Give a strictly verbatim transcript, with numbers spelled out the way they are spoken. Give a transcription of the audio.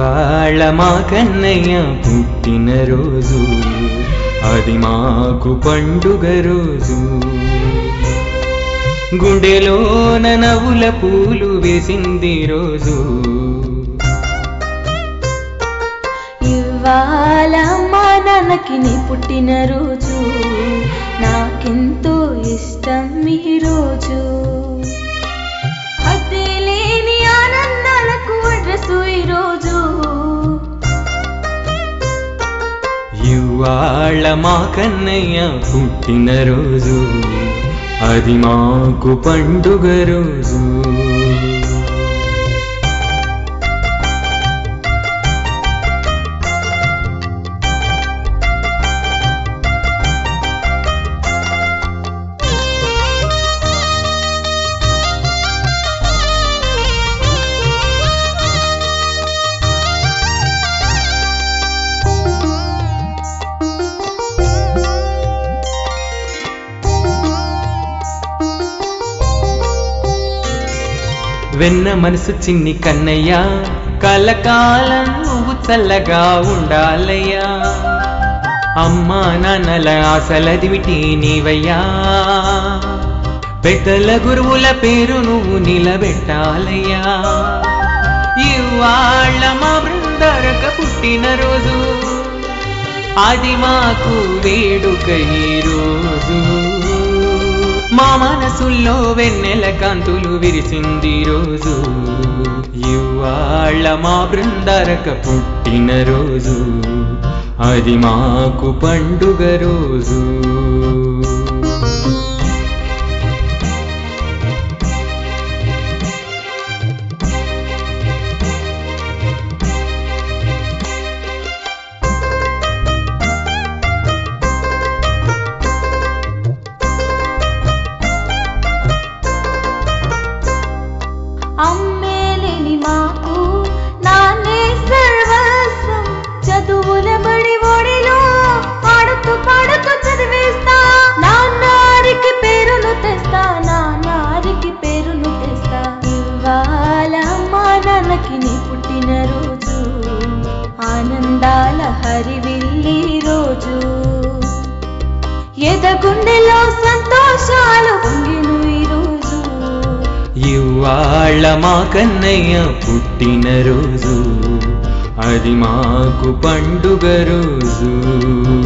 ఇవాళ మా కన్నయ్య పుట్టినరోజు, అది మాకు పండుగ రోజు. గుండెలోన నవ్వుల పూలు వేసింది రోజు. ఇవాళ మా నాన్నకి నీ పుట్టినరోజు, నాకెంతో ఇష్టం ఈ రోజు. హద్దే లేని ఆనందాలకు అడ్రసు ఈ రోజు. ఇవాళ మా కన్నయ్య పుట్టినరోజు, అది మాకు పండుగ రోజు. వెన్న మనసు చిన్ని కన్నయ్య, కలకాలం నువ్వు చల్లగా ఉండాలయ్యా. అమ్మా నాన్నల ఆశలదివిటి నీవయ్యా, పెద్దల గురువుల పేరు నువ్వు నిలబెట్టాలయ్యా. ఇవాళ మా బృందారక పుట్టినరోజు, అది మాకు వేడుక ఈ రోజు. మా మనసుల్లో వెన్నెల కాంతులు విరిసింది రోజు. ఇవాళ మా బృందారక పుట్టినరోజు, అది మాకు పండుగ రోజు. అమ్మే లేని మాకు నాన్నే సర్వస్వం, చదువుల బడి ఒడిలో ఆడుతూ పాడుతూ చదివేస్తా. నాన్నారికి పేరును తెస్తా, నాన్నారికి పేరును తెస్తా. ఇవాళ మా నాన్నకి నీ పుట్టినరోజు, ఆనందాల హరివిల్లి రోజు. ఎదగుండెలో సంతోషాలు పొంగిను ఈ రోజు. ఇవాళ మా కన్నయ్య పుట్టినరోజు, అది మాకు పండుగ రోజు.